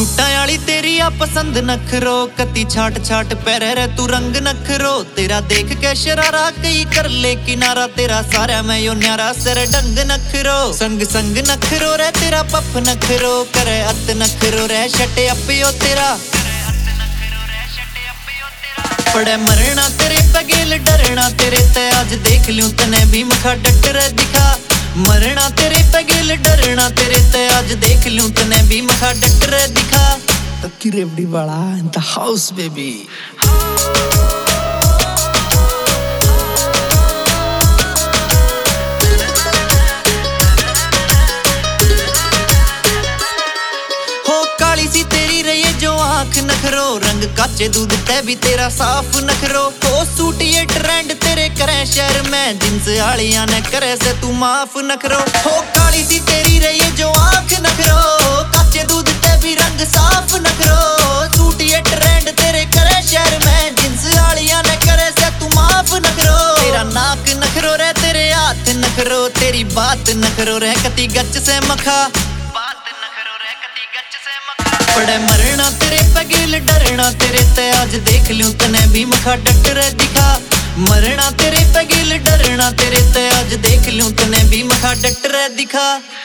सूटा वाली तेरी आ पसंद नखरो, कती छाट छाट पैरे रे तू रंग नखरो। तेरा देख के शरारा कई कर ले किनारा, तेरा सारा मैं यो न्यारा सर डंग नखरो। संग संग नखरो रे तेरा पफ नखरो, करे अत नखरो रे शटे अपियो तेरा। पड़े मरना तेरे पगेल डरना तेरे ते, आज देख लूं तने भी मखा डटर दिखा। मरना तेरे पगेल डरना तेरे ते, आज देख लूं तने भी मखा डटर दिखा। तक्की रेवड़ी वाला in the house baby। हो काली सी तेरी रही जो आंख नखरो, रंग काचे दूध ते भी तेरा साफ नखरो। हो सूट ये ट्रेंड तेरे करे शहर में, जिन्स आलिया ने करे से तू माफ नखरो। हो काली सी तेरी रही जो आंख नखरो, काचे दूध ते भी रंग साफ नखरो। सूट ये ट्रेंड तेरे करे शहर में, जिन्स आलिया ने करे से तू माफ नखरो। तेरा नाक नखरो रे तेरे हाथ नखरो, तेरी बात नखरो रे कती गच से मखा। पड़े मरना तेरे पगेल डरना तेरे ते, आज देख लूं तने भी मखा डटर दिखा। मरना तेरे पगेल डरना तेरे ते, आज देख लूं तने भी मखा डटर दिखा।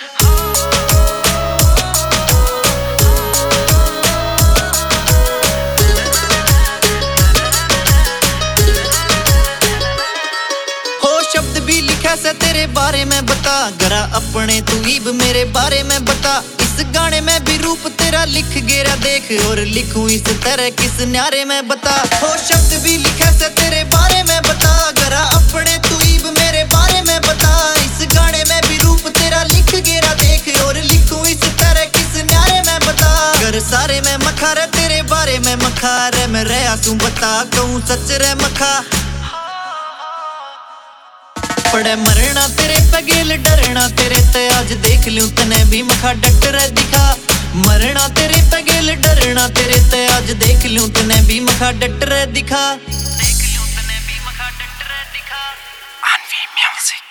हो शब्द भी लिखा से तेरे बारे में बता, गरा अपने तू ईब मेरे बारे में बता। इस गाने में भी रूप तेरा लिख गेरा देख, और लिखूं इस तरह किस न्यारे में बता। हो शब्द भी लिखे से तेरे बारे में बता, गरा अपने तू ईब मेरे बारे में बता। इस गाने में भी रूप तेरा लिख गेरा देख, और लिखूं इस तरह किस न्यारे में बता। घर सारे में मखार तेरे बारे में मखार, मैं रहा तू बता कहूँ सच रे मखा। पड़े मरना तेरे पगेल डरना तेरे ते, आज देख लूं तने भी मखा डटर दिखा। मरना तेरे पगेल डरना तेरे ते, आज देख लूं तने भी मखा डटर दिखा। Anvi Music।